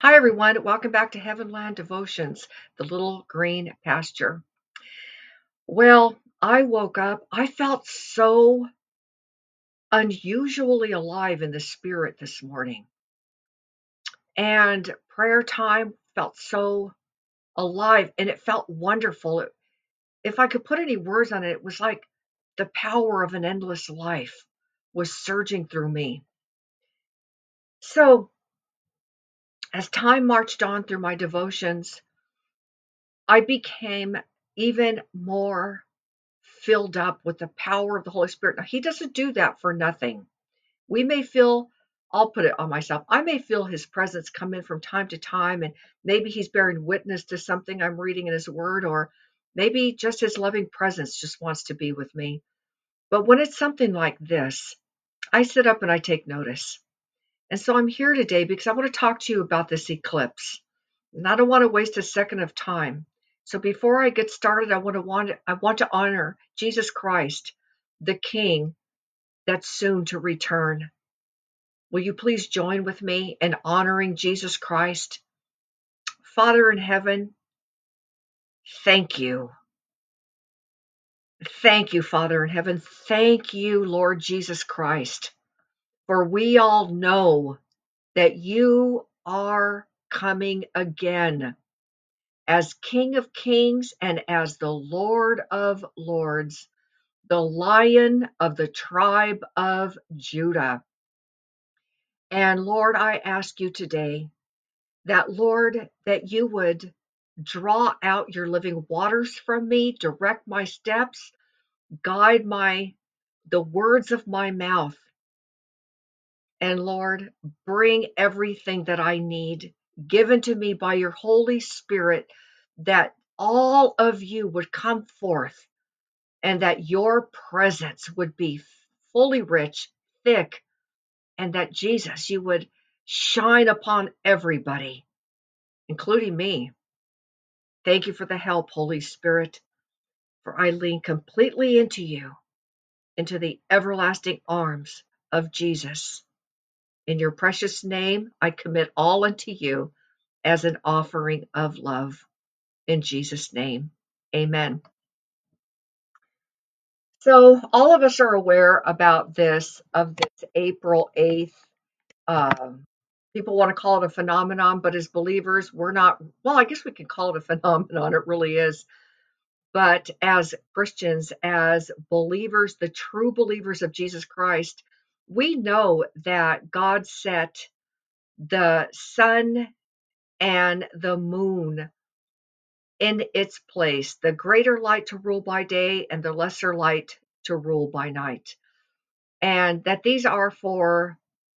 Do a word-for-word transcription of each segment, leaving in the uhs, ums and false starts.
Hi, everyone. Welcome back to Heavenland Devotions, the little green pasture. Well, I woke up. I felt so unusually alive in the spirit this morning. And prayer time felt so alive and it felt wonderful. It, if I could put any words on it, it was like the power of an endless life was surging through me. So, as time marched on through my devotions, I became even more filled up with the power of the Holy Spirit. Now, He doesn't do that for nothing. We may feel, I'll put it on myself, I may feel His presence come in from time to time, and maybe He's bearing witness to something I'm reading in His Word, or maybe just His loving presence just wants to be with me. But when it's something like this, I sit up and I take notice. And so I'm here today because I want to talk to you about this eclipse. And I don't want to waste a second of time. So before I get started, I want to want I want to honor Jesus Christ, the King that's soon to return. Will you please join with me in honoring Jesus Christ? Father in heaven, thank you. Thank you, Father in heaven. Thank you, Lord Jesus Christ. For we all know that you are coming again as King of Kings and as the Lord of Lords, the Lion of the tribe of Judah. And Lord, I ask you today that, Lord, that you would draw out your living waters from me, direct my steps, guide my the words of my mouth, and Lord, bring everything that I need given to me by your Holy Spirit, that all of you would come forth and that your presence would be fully rich, thick, and that Jesus, you would shine upon everybody, including me. Thank you for the help, Holy Spirit, for I lean completely into you, into the everlasting arms of Jesus. In your precious name, I commit all unto you as an offering of love. In Jesus' name, amen. So, all of us are aware about this, of this April eighth. Um, people want to call it a phenomenon, but as believers, we're not, well, I guess we can call it a phenomenon. It really is. But as Christians, as believers, the true believers of Jesus Christ, we know that God set the sun and the moon in its place, the greater light to rule by day and the lesser light to rule by night. And that these are for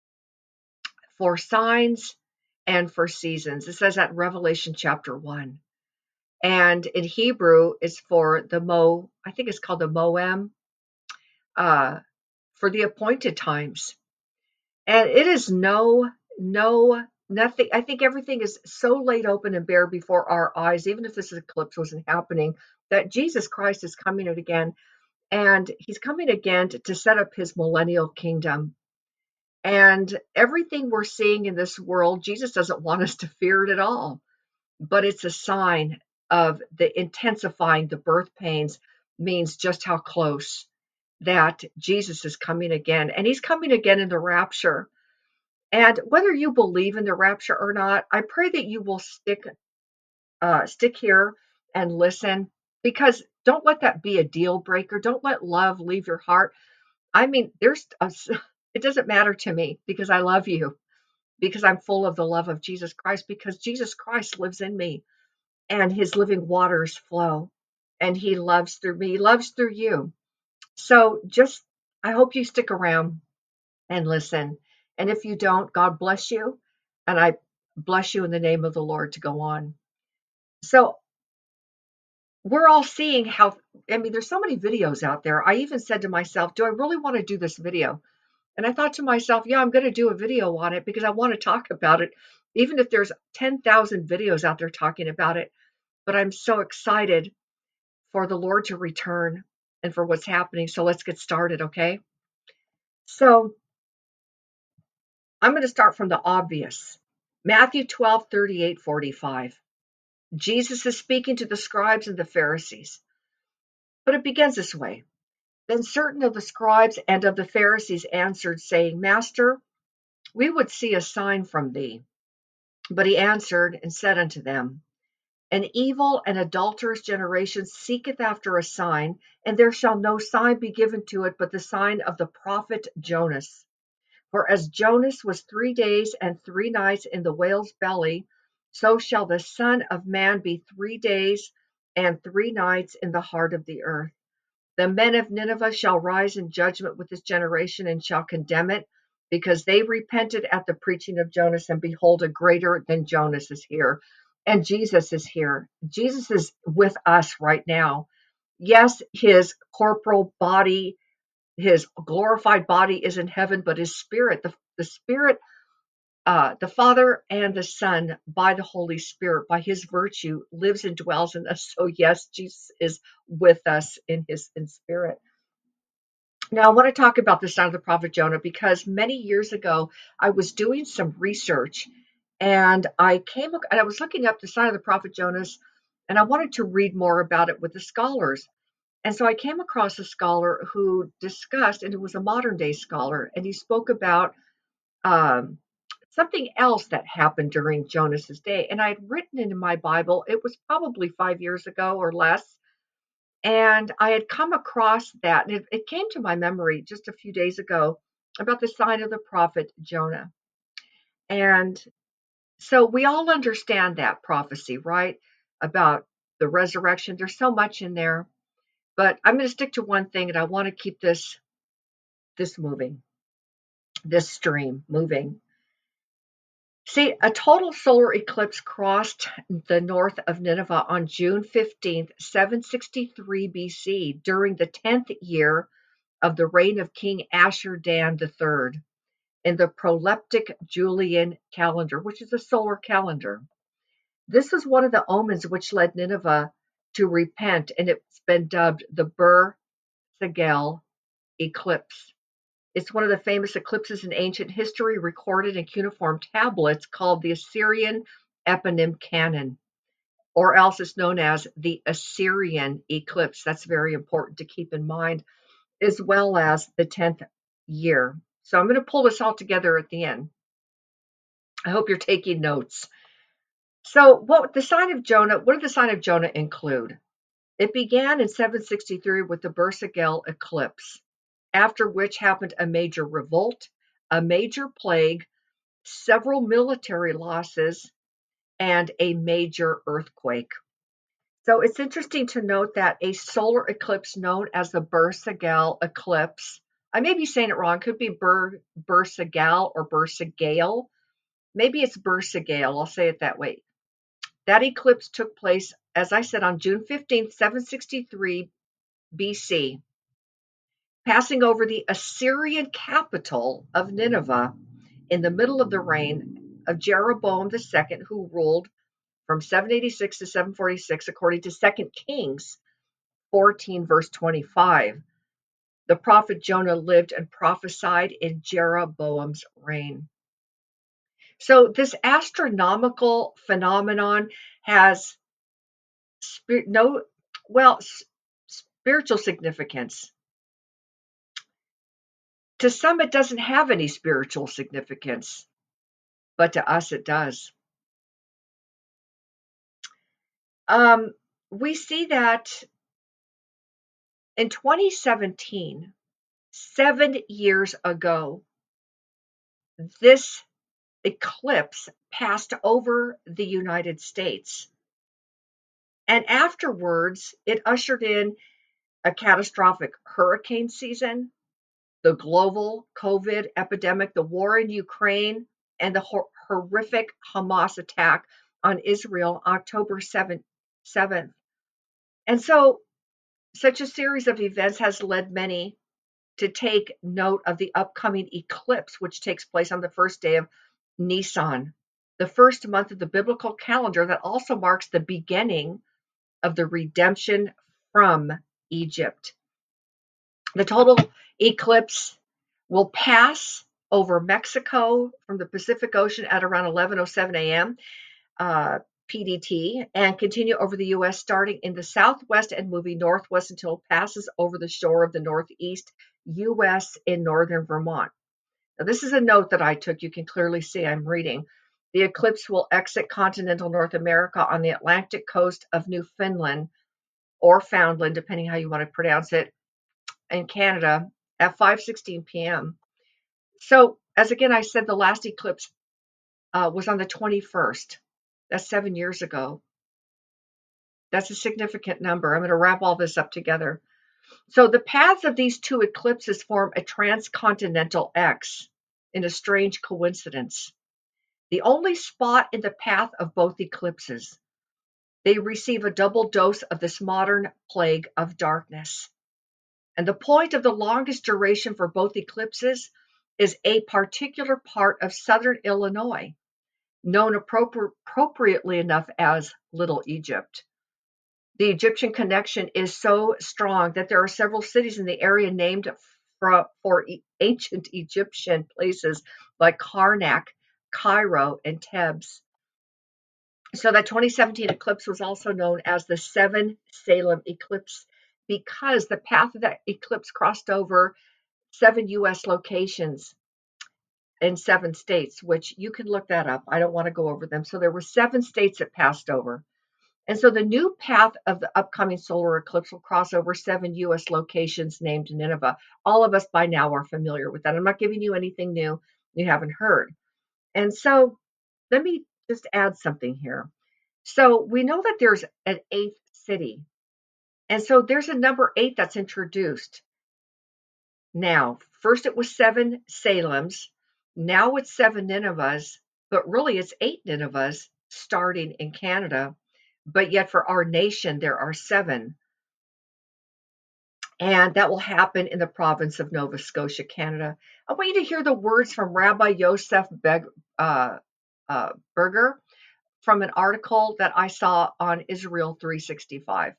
for signs and for seasons. It says that in Revelation chapter one. And in Hebrew is for the Mo, I think it's called the Moem, uh, for the appointed times. And it is no, no, nothing. I think everything is so laid open and bare before our eyes, even if this eclipse wasn't happening, that Jesus Christ is coming again. And he's coming again to, to set up his millennial kingdom. And everything we're seeing in this world, Jesus doesn't want us to fear it at all. But it's a sign of the intensifying the birth pains, means just how close that Jesus is coming again. And he's coming again in the rapture. And whether you believe in the rapture or not, I pray that you will stick uh, stick here and listen, because don't let that be a deal breaker. Don't let love leave your heart. I mean, there's a, it doesn't matter to me because I love you, because I'm full of the love of Jesus Christ, because Jesus Christ lives in me and his living waters flow and he loves through me. He loves through you. So just, I hope you stick around and listen. And if you don't, God bless you. And I bless you in the name of the Lord to go on. So we're all seeing how, I mean, there's so many videos out there. I even said to myself, do I really want to do this video? And I thought to myself, yeah, I'm going to do a video on it because I want to talk about it, even if there's ten thousand videos out there talking about it. But I'm so excited for the Lord to return and for what's happening. So let's get started, okay? So I'm going to start from the obvious. Matthew twelve, thirty-eight, forty-five. Jesus is speaking to the scribes and the Pharisees. But it begins this way. Then certain of the scribes and of the Pharisees answered, saying, Master, we would see a sign from thee. But he answered and said unto them, An evil and adulterous generation seeketh after a sign, and there shall no sign be given to it but the sign of the prophet Jonas. For as Jonas was three days and three nights in the whale's belly, so shall the Son of Man be three days and three nights in the heart of the earth. The men of Nineveh shall rise in judgment with this generation and shall condemn it, because they repented at the preaching of Jonas, and behold, a greater than Jonas is here. And Jesus is here. Jesus is with us right now. Yes, his corporal body, his glorified body is in heaven, but his spirit, the, the spirit, uh, the Father and the Son, by the Holy Spirit, by his virtue, lives and dwells in us. So yes, Jesus is with us in his in spirit. Now, I want to talk about the sign of the prophet Jonah because many years ago, I was doing some research and I came and I was looking up the sign of the prophet Jonas, and I wanted to read more about it with the scholars. And so I came across a scholar who discussed, and it was a modern day scholar, and he spoke about um, something else that happened during Jonas's day. And I had written it in my Bible. It was probably five years ago or less. And I had come across that, and it, it came to my memory just a few days ago about the sign of the prophet Jonah. And so we all understand that prophecy, right? About the resurrection. There's so much in there, but I'm going to stick to one thing, and I want to keep this this moving, this stream moving. See, a total solar eclipse crossed the north of Nineveh on June fifteenth, seven sixty-three B C, during the tenth year of the reign of King Ashur-dan the third in the proleptic Julian calendar, which is a solar calendar. This was one of the omens which led Nineveh to repent, and it's been dubbed the Bur Sigel eclipse. It's one of the famous eclipses in ancient history recorded in cuneiform tablets called the Assyrian Eponym Canon, or else it's known as the Assyrian eclipse. That's very important to keep in mind, as well as the tenth year. So I'm going to pull this all together at the end. I hope you're taking notes. So what the sign of Jonah, what did the sign of Jonah include? It began in seven sixty-three with the Bursigel eclipse, after which happened a major revolt, a major plague, several military losses, and a major earthquake. So it's interesting to note that a solar eclipse known as the Bursigel eclipse, I may be saying it wrong, could be Bur, Bursigel or Bursigale. Maybe it's Bursigale, I'll say it that way. That eclipse took place, as I said, on June fifteenth, seven sixty-three B C, passing over the Assyrian capital of Nineveh in the middle of the reign of Jeroboam the second, who ruled from seven eighty-six to seven forty-six, according to Second Kings fourteen, verse twenty-five. The prophet Jonah lived and prophesied in Jeroboam's reign. So this astronomical phenomenon has spirit, no, well, spiritual significance. To some, it doesn't have any spiritual significance, but to us, it does. Um, we see that in twenty seventeen, seven years ago, this eclipse passed over the United States. And afterwards, it ushered in a catastrophic hurricane season, the global COVID epidemic, the war in Ukraine, and the hor- horrific Hamas attack on Israel October seventh. And so, such a series of events has led many to take note of the upcoming eclipse, which takes place on the first day of Nisan, the first month of the biblical calendar that also marks the beginning of the redemption from Egypt. The total eclipse will pass over Mexico from the Pacific Ocean at around eleven oh seven a.m. Uh, P D T, and continue over the U S starting in the southwest and moving northwest until it passes over the shore of the northeast U S in northern Vermont. Now, this is a note that I took. You can clearly see I'm reading. The eclipse will exit continental North America on the Atlantic coast of Newfoundland or Foundland, depending how you want to pronounce it, in Canada at five sixteen p.m. So, as again I said, the last eclipse uh, was on the twenty-first. That's seven years ago. That's a significant number. I'm going to wrap all this up together. So the paths of these two eclipses form a transcontinental X in a strange coincidence. The only spot in the path of both eclipses. They receive a double dose of this modern plague of darkness. And the point of the longest duration for both eclipses is a particular part of southern Illinois, known appropri- appropriately enough as Little Egypt. The Egyptian connection is so strong that there are several cities in the area named for, for ancient Egyptian places like Karnak, Cairo, and Thebes. So that twenty seventeen eclipse was also known as the Seven Salem eclipse because the path of that eclipse crossed over seven U S locations in seven states, which you can look that up. I don't want to go over them. So there were seven states that passed over. And so the new path of the upcoming solar eclipse will cross over seven U S locations named Nineveh. All of us by now are familiar with that. I'm not giving you anything new you haven't heard. And so let me just add something here. So we know that there's an eighth city. And so there's a number eight that's introduced. Now, first it was seven Salems. Now it's seven Ninevehs, but really it's eight Ninevehs starting in Canada. But yet for our nation, there are seven. And that will happen in the province of Nova Scotia, Canada. I want you to hear the words from Rabbi Yosef Beg, uh, uh, Berger from an article that I saw on Israel three sixty-five.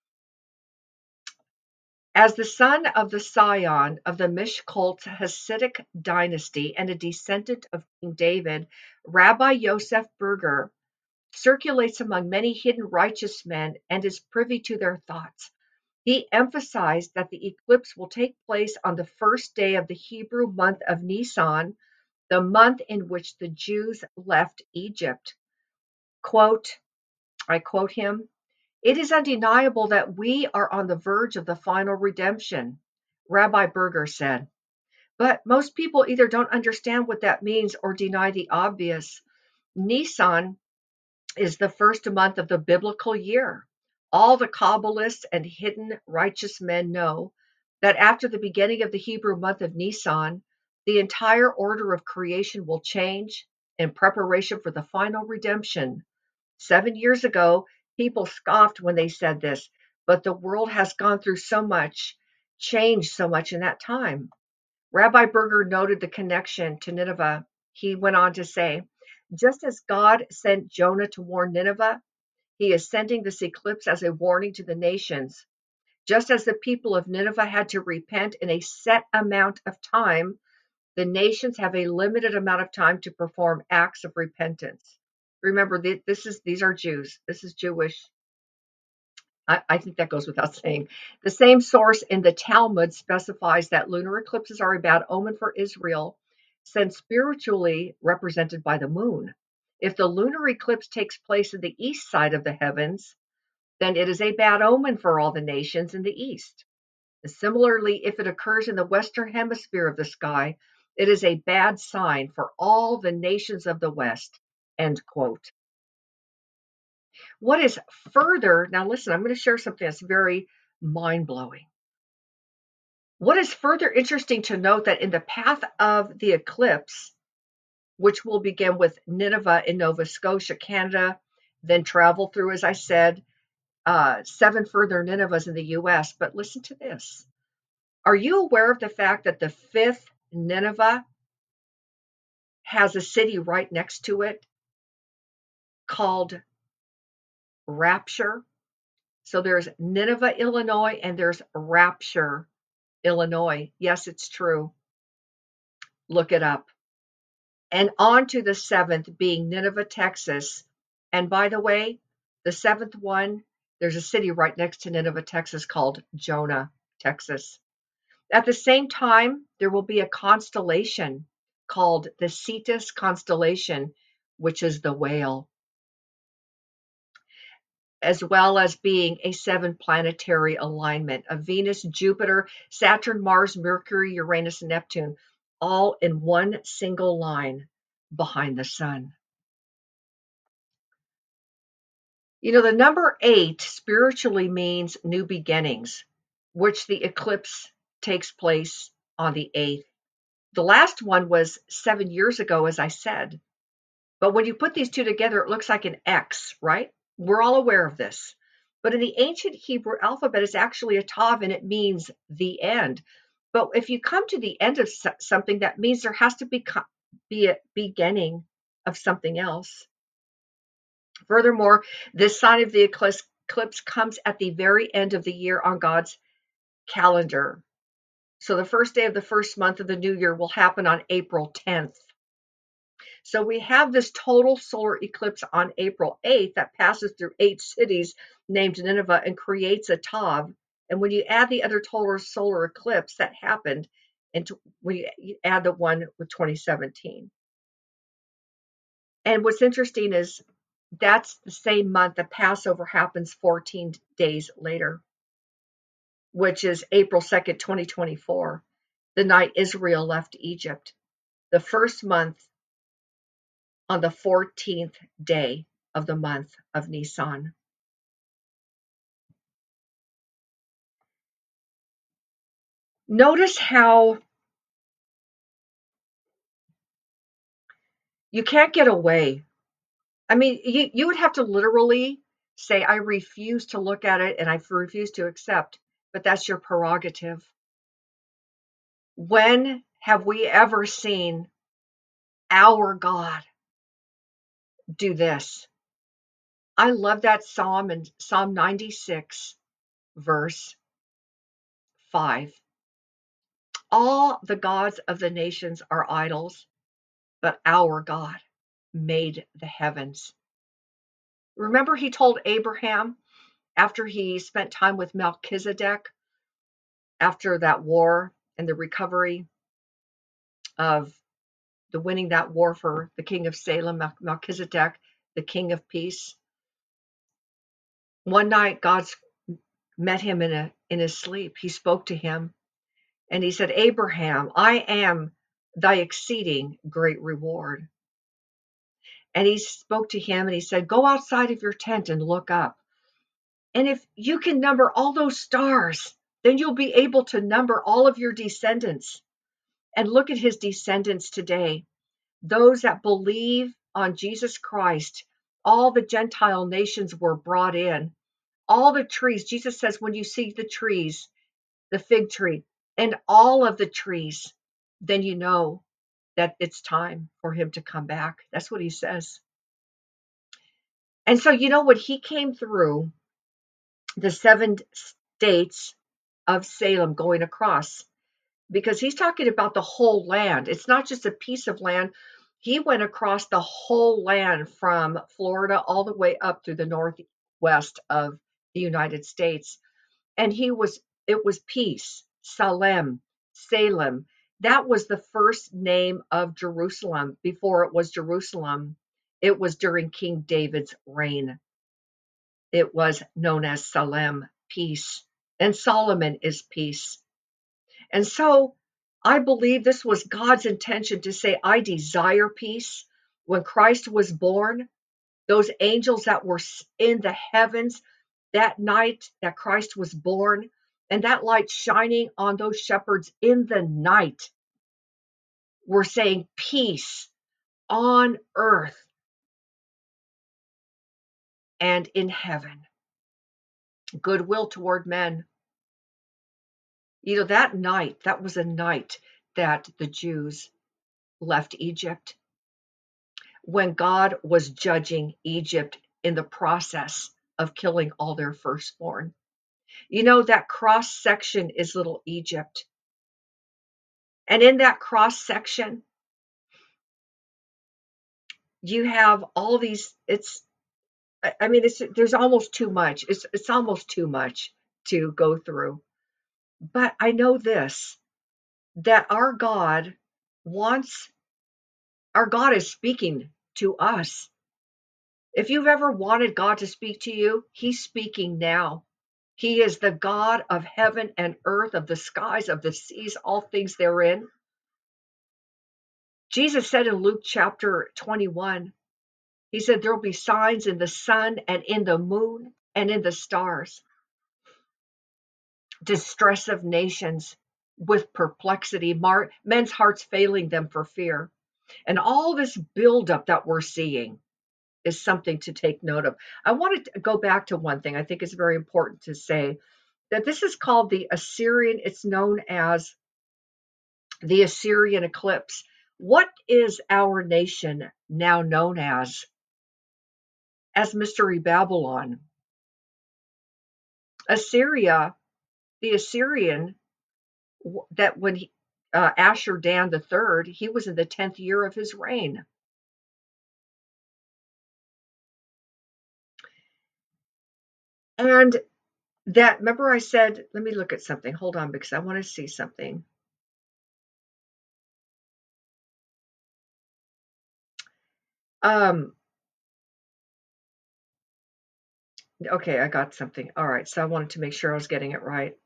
As the son of the scion of the Mishkolt Hasidic dynasty and a descendant of King David, Rabbi Yosef Berger circulates among many hidden righteous men and is privy to their thoughts. He emphasized that the eclipse will take place on the first day of the Hebrew month of Nisan, the month in which the Jews left Egypt. Quote, I quote him, "It is undeniable that we are on the verge of the final redemption," Rabbi Berger said. But most people either don't understand what that means or deny the obvious. Nisan is the first month of the biblical year. All the Kabbalists and hidden righteous men know that after the beginning of the Hebrew month of Nisan, the entire order of creation will change in preparation for the final redemption. Seven years ago, people scoffed when they said this, but the world has gone through so much, changed so much in that time. Rabbi Berger noted the connection to Nineveh. He went on to say, just as God sent Jonah to warn Nineveh, he is sending this eclipse as a warning to the nations. Just as the people of Nineveh had to repent in a set amount of time, the nations have a limited amount of time to perform acts of repentance. Remember, this is these are Jews. This is Jewish. I, I think that goes without saying. The same source in the Talmud specifies that lunar eclipses are a bad omen for Israel, since spiritually represented by the moon. If the lunar eclipse takes place in the east side of the heavens, then it is a bad omen for all the nations in the east. Similarly, if it occurs in the western hemisphere of the sky, it is a bad sign for all the nations of the West. End quote. What is further, now listen, I'm going to share something that's very mind-blowing. What is further interesting to note that in the path of the eclipse, which will begin with Nineveh in Nova Scotia, Canada, then travel through, as I said, uh, seven further Ninevehs in the U S. But listen to this. Are you aware of the fact that the fifth Nineveh has a city right next to it called Rapture? So there's Nineveh, Illinois, and there's Rapture, Illinois. Yes, it's true. Look it up. And on to the seventh being Nineveh, Texas. And by the way, the seventh one, there's a city right next to Nineveh, Texas called Jonah, Texas. At the same time, there will be a constellation called the Cetus constellation, which is the whale, as well as being a seven planetary alignment of Venus, Jupiter, Saturn, Mars, Mercury, Uranus, and Neptune, all in one single line behind the sun. You know, the number eight spiritually means new beginnings, which the eclipse takes place on the eighth. The last one was seven years ago, as I said. But when you put these two together, it looks like an X, right? We're all aware of this. But in the ancient Hebrew alphabet, it's actually a tav, and it means the end. But if you come to the end of something, that means there has to be, be a beginning of something else. Furthermore, this sign of the eclipse, eclipse comes at the very end of the year on God's calendar. So the first day of the first month of the new year will happen on April tenth. So we have this total solar eclipse on April eighth that passes through eight cities named Nineveh and creates a tav. And when you add the other total solar eclipse that happened, and when you add the one with twenty seventeen. And what's interesting is that's the same month that Passover happens fourteen days later, which is April second, twenty twenty-four, the night Israel left Egypt, the first month on the fourteenth day of the month of Nisan. Notice how you can't get away. I mean, you, you would have to literally say, I refuse to look at it and I refuse to accept, but that's your prerogative. When have we ever seen our God do this? I love that Psalm in Psalm ninety-six, verse five. All the gods of the nations are idols, but our God made the heavens. Remember, he told Abraham after he spent time with Melchizedek, after that war and the recovery of the winning that war for the king of Salem, Melchizedek, the king of peace. One night, God met him in a in his sleep. He spoke to him and he said, Abraham, I am thy exceeding great reward. And he spoke to him and he said, go outside of your tent and look up. And if you can number all those stars, then you'll be able to number all of your descendants. And look at his descendants today. Those that believe on Jesus Christ, all the Gentile nations were brought in. All the trees, Jesus says, when you see the trees, the fig tree, and all of the trees, then you know that it's time for him to come back. That's what he says. And so, you know, when he came through the seven states of Salem going across, because he's talking about the whole land. It's not just a piece of land. He went across the whole land from Florida all the way up through the northwest of the United States. And he was, it was peace, Salem, Salem. That was the first name of Jerusalem before it was Jerusalem. It was during King David's reign. It was known as Salem, peace. And Solomon is peace. And so I believe this was God's intention to say, I desire peace. When Christ was born, those angels that were in the heavens that night that Christ was born, and that light shining on those shepherds in the night, were saying peace on earth and in heaven, goodwill toward men. You know, that night, that was a night that the Jews left Egypt, when God was judging Egypt in the process of killing all their firstborn. You know, that cross section is little Egypt. And in that cross section, you have all these, it's, I mean, it's, there's almost too much. It's, it's almost too much to go through. But I know this, that our God wants, our God is speaking to us. If you've ever wanted God to speak to you, he's speaking now. He is the God of heaven and earth, of the skies, of the seas, all things therein. Jesus said in Luke chapter twenty-one, he said, there'll be signs in the sun and in the moon and in the stars. Distress of nations with perplexity, mar- men's hearts failing them for fear. And all this buildup that we're seeing is something to take note of. I wanted to go back to one thing I think is very important to say, that this is called the Assyrian, it's known as the Assyrian eclipse. What is our nation now known as? As Mystery Babylon. Assyria, the Assyrian, that when he, uh, Ashur-dan the third, he was in the tenth year of his reign. And that, remember I said, let me look at something. Hold on, because I want to see something. Um, okay, I got something. All right, so I wanted to make sure I was getting it right.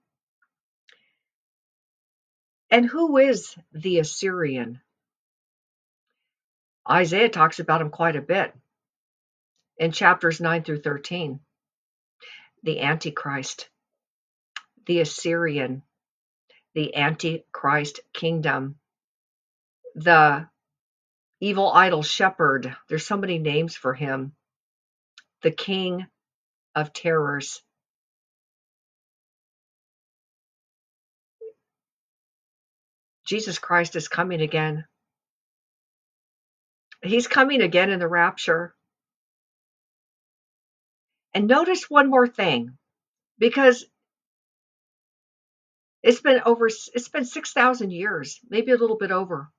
And who is the Assyrian? Isaiah talks about him quite a bit in chapters nine through thirteen. The Antichrist, the Assyrian, the Antichrist kingdom, the evil idol shepherd. There's so many names for him. The king of terrors. Jesus Christ is coming again. He's coming again in the rapture. And notice one more thing, because it's been over, it's been six thousand years, maybe a little bit over.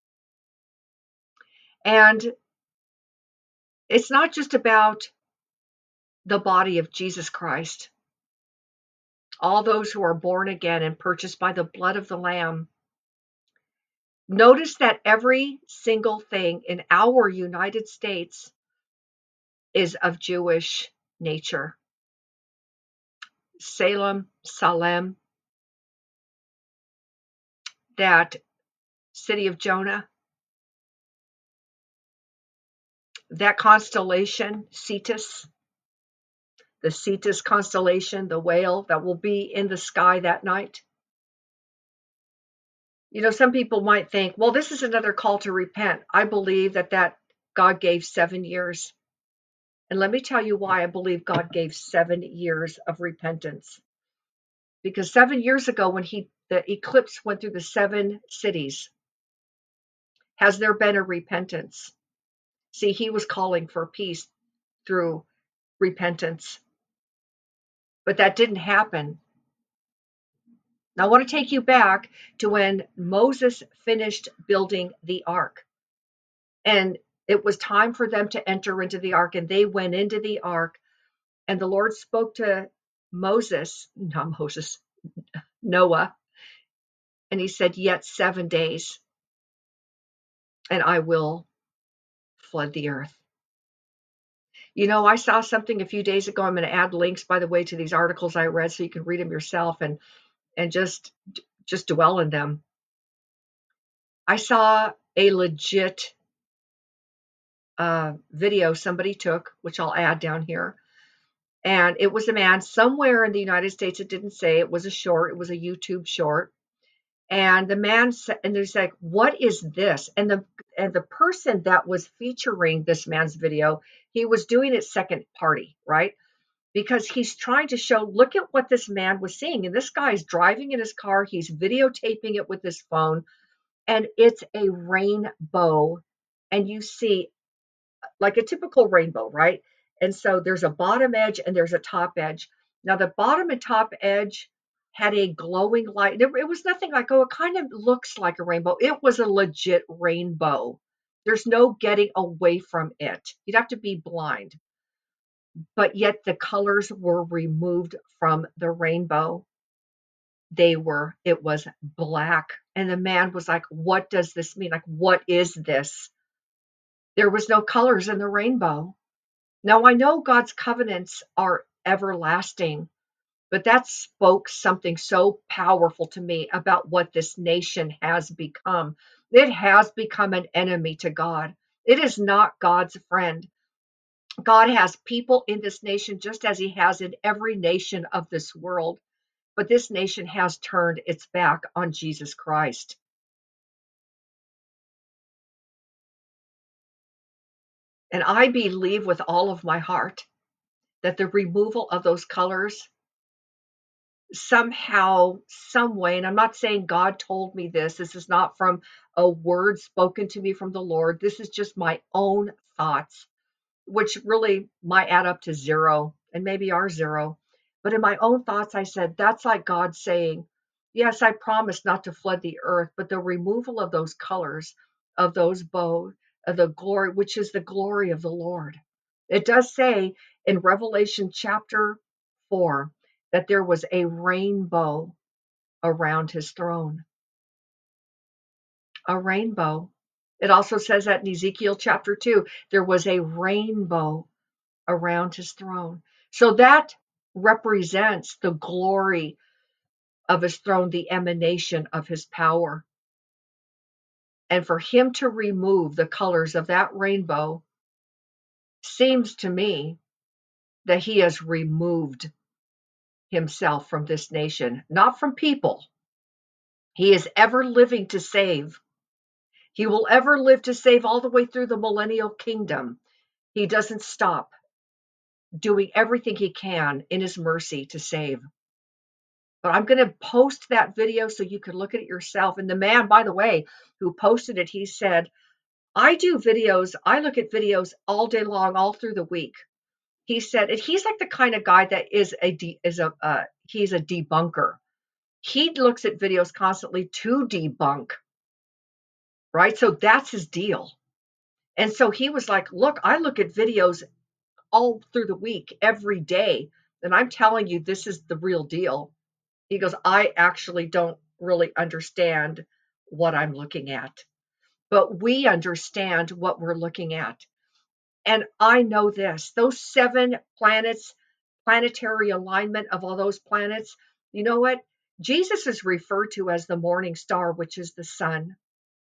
And it's not just about the body of Jesus Christ. All those who are born again and purchased by the blood of the Lamb. Notice that every single thing in our United States is of Jewish nature. Salem, Salem, that city of Jonah, that constellation, Cetus, the Cetus constellation, the whale that will be in the sky that night. You know, some people might think, well, this is another call to repent. I believe that that God gave seven years. And let me tell you why I believe God gave seven years of repentance. Because seven years ago, when he the eclipse went through the seven cities, has there been a repentance? See, he was calling for peace through repentance. But that didn't happen. Now, I want to take you back to when Moses finished building the ark. And it was time for them to enter into the ark, and they went into the ark. And the Lord spoke to Moses, not Moses, Noah, and he said, yet seven days, and I will flood the earth. You know, I saw something a few days ago. I'm going to add links, by the way, to these articles I read so you can read them yourself and and just just dwell in them. I saw a legit uh, video somebody took, which I'll add down here. And it was a man somewhere in the United States. It didn't say. It was a short. It was a YouTube short. And the man said, and there's like, what is this? And the and the person that was featuring this man's video, he was doing it second party, right? Because he's trying to show, look at what this man was seeing. And this guy's driving in his car. He's videotaping it with his phone. And it's a rainbow. And you see like a typical rainbow, right? And so there's a bottom edge and there's a top edge. Now the bottom and top edge had a glowing light. It, it was nothing like, oh, it kind of looks like a rainbow. It was a legit rainbow. There's no getting away from it. You'd have to be blind. But yet the colors were removed from the rainbow. They were, it was black. And the man was like, what does this mean? Like, what is this? There was no colors in the rainbow. Now, I know God's covenants are everlasting, but that spoke something so powerful to me about what this nation has become. It has become an enemy to God. It is not God's friend. God has people in this nation just as he has in every nation of this world. But this nation has turned its back on Jesus Christ. And I believe with all of my heart that the removal of those colors somehow, some way, and I'm not saying God told me this, this is not from a word spoken to me from the Lord. This is just my own thoughts, which really might add up to zero and maybe are zero. But in my own thoughts, I said, that's like God saying, yes, I promised not to flood the earth, but the removal of those colors, of those bows, of the glory, which is the glory of the Lord. It does say in Revelation chapter four that there was a rainbow around his throne. A rainbow. It also says that in Ezekiel chapter two, there was a rainbow around his throne. So that represents the glory of his throne, the emanation of his power. And for him to remove the colors of that rainbow seems to me that he has removed himself from this nation, not from people. He is ever living to save. He will ever live to save all the way through the millennial kingdom. He doesn't stop doing everything he can in his mercy to save. But I'm going to post that video so you can look at it yourself. And the man, by the way, who posted it, he said, I do videos. I look at videos all day long, all through the week. He said, and he's like the kind of guy that is a, de, is a, uh, he's a debunker. He looks at videos constantly to debunk, right? So that's his deal. And so he was like, look, I look at videos all through the week, every day. And I'm telling you, this is the real deal. He goes, I actually don't really understand what I'm looking at, but we understand what we're looking at. And I know this, those seven planets, planetary alignment of all those planets, you know what? Jesus is referred to as the morning star, which is the sun.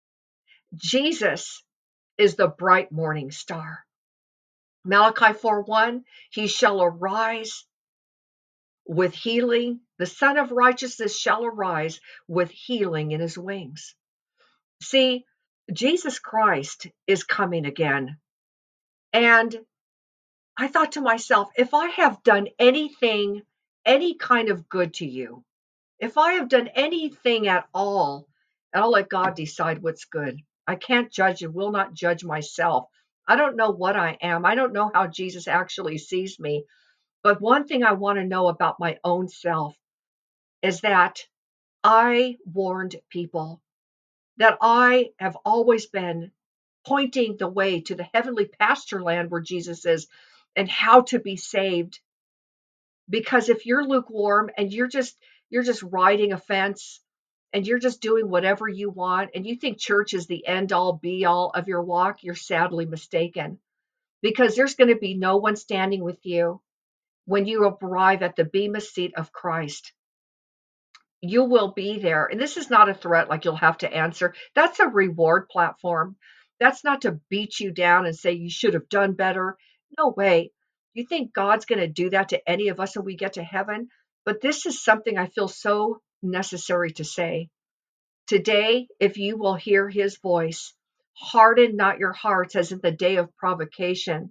Jesus is the bright morning star. Malachi four one, he shall arise with healing. The Son of Righteousness shall arise with healing in his wings. See, Jesus Christ is coming again. And I thought to myself, if I have done anything, any kind of good to you, if I have done anything at all, I'll let God decide what's good. I can't judge and will not judge myself. I don't know what I am. I don't know how Jesus actually sees me. But one thing I want to know about my own self is that I warned people, that I have always been pointing the way to the heavenly pasture land where Jesus is and how to be saved. Because if you're lukewarm and you're just you're just riding a fence and you're just doing whatever you want and you think church is the end all be all of your walk, you're sadly mistaken. Because there's going to be no one standing with you when you arrive at the bema seat of Christ. You will be there. And this is not a threat like you'll have to answer. That's a reward platform. That's not to beat you down and say you should have done better. No way. You think God's going to do that to any of us when we get to heaven? But this is something I feel so necessary to say. Today, if you will hear his voice, harden not your hearts as in the day of provocation,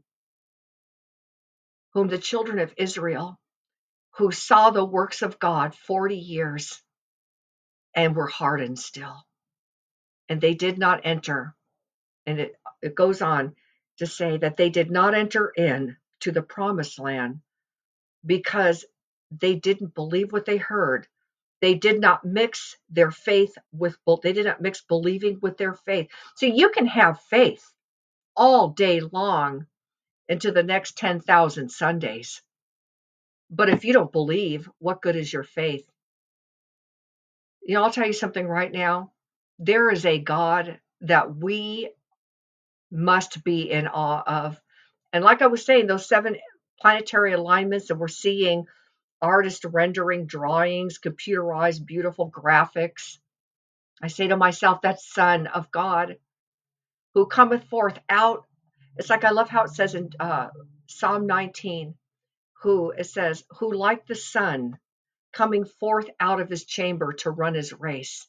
whom the children of Israel, who saw the works of God forty years and were hardened still. And they did not enter. And it, it goes on to say that they did not enter in to the promised land because they didn't believe what they heard. They did not mix their faith with, they did not mix believing with their faith. So you can have faith all day long into the next ten thousand Sundays. But if you don't believe, what good is your faith? You know, I'll tell you something right now. There is a God that we must be in awe of. And like I was saying, those seven planetary alignments that we're seeing, artist rendering drawings, computerized, beautiful graphics. I say to myself, that's Son of God who cometh forth out. It's like I love how it says in uh, Psalm nineteen, who it says, who like the sun coming forth out of his chamber to run his race.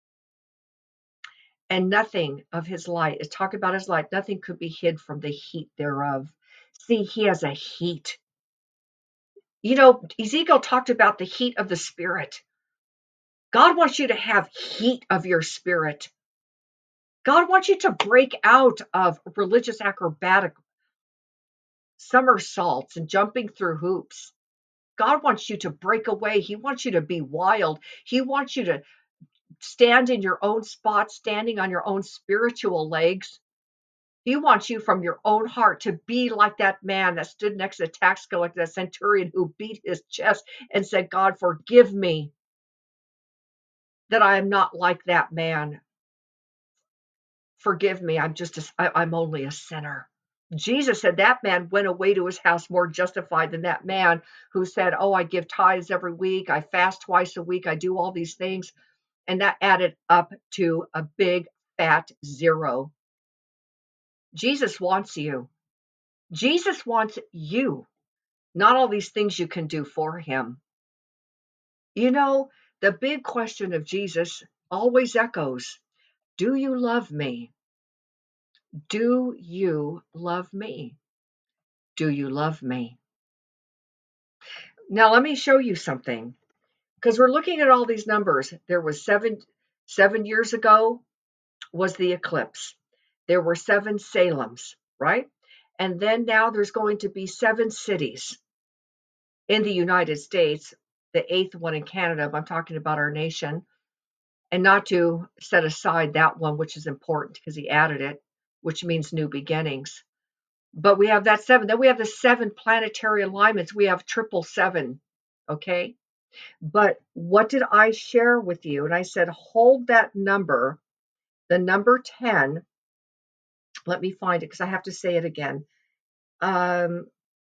And nothing of his light, it's talking about his light, nothing could be hid from the heat thereof. See, he has a heat. You know, Ezekiel talked about the heat of the spirit. God wants you to have heat of your spirit. God wants you to break out of religious acrobatic somersaults and jumping through hoops. God wants you to break away. He wants you to be wild. He wants you to stand in your own spot, standing on your own spiritual legs. He wants you from your own heart to be like that man that stood next to the tax collector, that centurion who beat his chest and said, God, forgive me that I am not like that man. Forgive me. I'm just, a, I, I'm only a sinner. Jesus said that man went away to his house more justified than that man who said, oh, I give tithes every week. I fast twice a week. I do all these things. And that added up to a big fat zero. Jesus wants you. Jesus wants you, not all these things you can do for him. You know, the big question of Jesus always echoes, do you love me? Do you love me? Do you love me? Now, let me show you something, because we're looking at all these numbers. There was seven, seven years ago was the eclipse. There were seven Salems, right? And then now there's going to be seven cities in the United States, the eighth one in Canada. I'm talking about our nation, and not to set aside that one, which is important because he added it, which means new beginnings. But we have that seven. Then we have the seven planetary alignments. We have triple seven. Okay. But what did I share with you? And I said, hold that number, the number ten. Let me find it because I have to say it again. Um,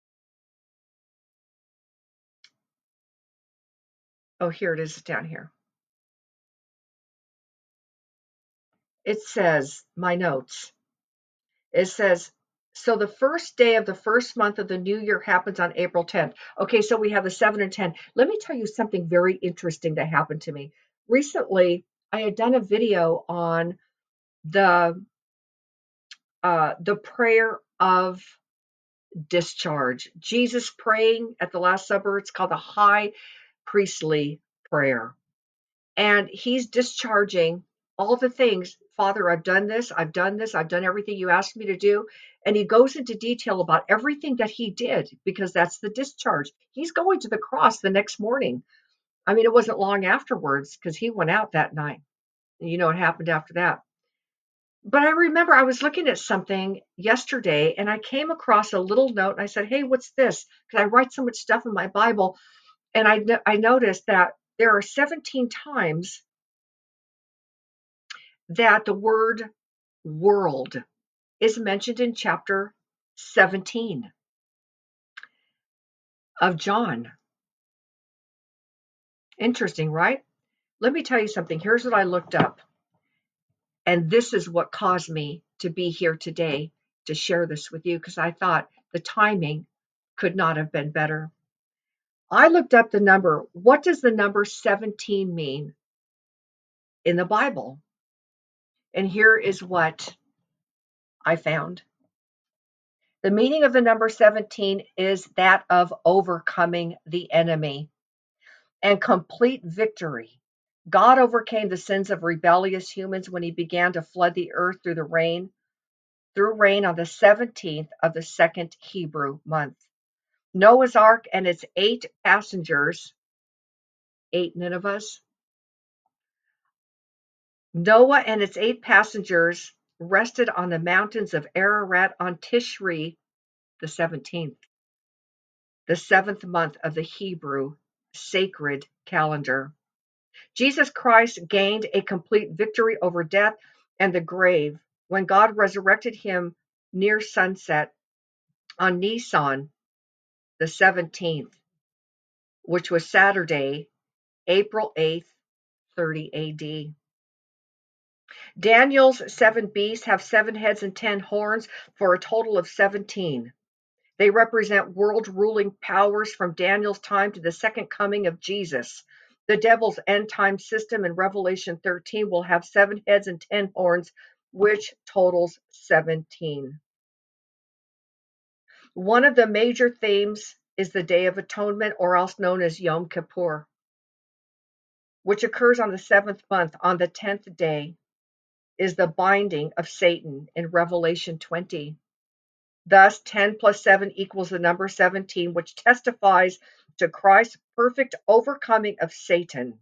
oh, here it is down here. It says, my notes. It says, so the first day of the first month of the new year happens on April tenth. Okay, so we have the seven and ten. Let me tell you something very interesting that happened to me. Recently, I had done a video on the uh, the prayer of discharge. Jesus praying at the Last Supper. It's called the high priestly prayer. And he's discharging all the things. Father, I've done this, I've done this, I've done everything you asked me to do. And he goes into detail about everything that he did, because that's the discharge. He's going to the cross the next morning. I mean, it wasn't long afterwards because he went out that night. And you know what happened after that. But I remember I was looking at something yesterday and I came across a little note and I said, hey, what's this? Because I write so much stuff in my Bible. And I, I noticed that there are seventeen times that the word world is mentioned in chapter seventeen of John. Interesting, right? Let me tell you something. Here's what I looked up. And this is what caused me to be here today to share this with you, because I thought the timing could not have been better. I looked up the number. What does the number seventeen mean in the Bible? And here is what I found. The meaning of the number seventeen is that of overcoming the enemy and complete victory. God overcame the sins of rebellious humans when he began to flood the earth through the rain, through rain on the seventeenth of the second Hebrew month. Noah's Ark and its eight passengers, eight Ninevehs, Noah and its eight passengers rested on the mountains of Ararat on Tishri the seventeenth, the seventh month of the Hebrew sacred calendar. Jesus Christ gained a complete victory over death and the grave when God resurrected him near sunset on Nisan the seventeenth, which was Saturday, April eighth, thirty A D. Daniel's seven beasts have seven heads and ten horns for a total of seventeen. They represent world ruling powers from Daniel's time to the second coming of Jesus. The devil's end time system in Revelation thirteen will have seven heads and ten horns, which totals seventeen. One of the major themes is the Day of Atonement, or else known as Yom Kippur, which occurs on the seventh month. On the tenth day is the binding of Satan in Revelation twenty. Thus, ten plus seven equals the number seventeen, which testifies to Christ's perfect overcoming of Satan.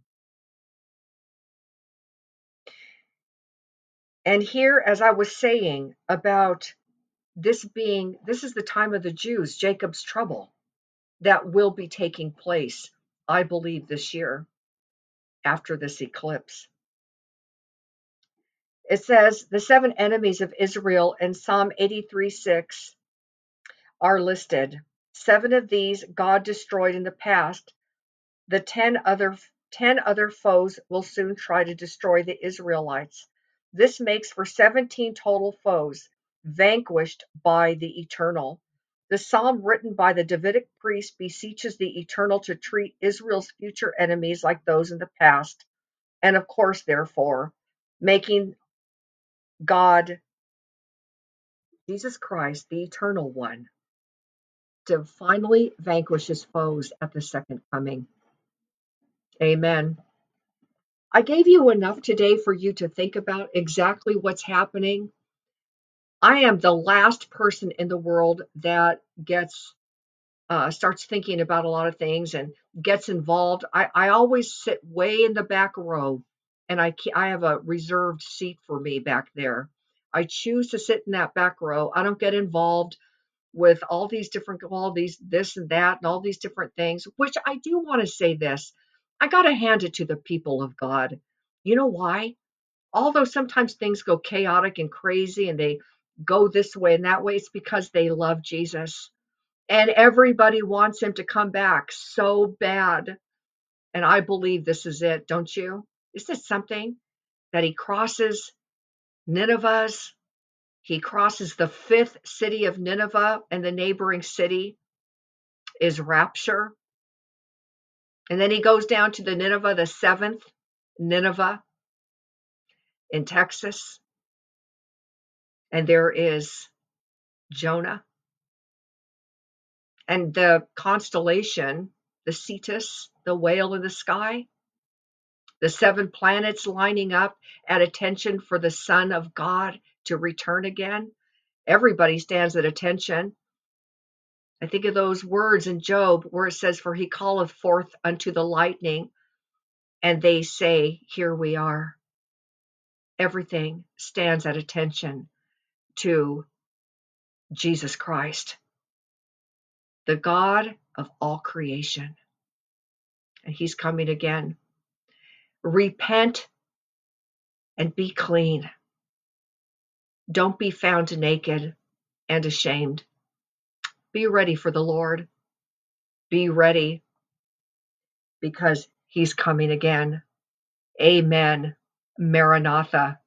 And here, as I was saying about this being, this is the time of the Jews, Jacob's trouble, that will be taking place, I believe, this year after this eclipse. It says the seven enemies of Israel in Psalm eighty-three six are listed. Seven of these God destroyed in the past. The ten other ten other foes will soon try to destroy the Israelites. This makes for seventeen total foes, vanquished by the Eternal. The psalm written by the Davidic priest beseeches the Eternal to treat Israel's future enemies like those in the past, and of course, therefore, making God, Jesus Christ, the Eternal One, to finally vanquish his foes at the second coming. Amen. I gave you enough today for you to think about exactly what's happening. I am the last person in the world that gets uh, starts thinking about a lot of things and gets involved. I, I always sit way in the back row, and I I have a reserved seat for me back there. I choose to sit in that back row. I don't get involved with all these different, all these, this and that, and all these different things, which I do want to say this. I got to hand it to the people of God. You know why? Although sometimes things go chaotic and crazy and they go this way and that way, it's because they love Jesus. And everybody wants him to come back so bad. And I believe this is it, don't you? Is this something that he crosses Nineveh's? He crosses the fifth city of Nineveh, and the neighboring city is Rapture. And then he goes down to the Nineveh, the seventh Nineveh in Texas. And there is Jonah. And the constellation, the Cetus, the whale in the sky, the seven planets lining up at attention for the Son of God to return again. Everybody stands at attention. I think of those words in Job where it says, for he calleth forth unto the lightning, and they say, here we are. Everything stands at attention to Jesus Christ, the God of all creation. And he's coming again. Repent and be clean. Don't be found naked and ashamed. Be ready for the Lord. Be ready because he's coming again. Amen. Maranatha.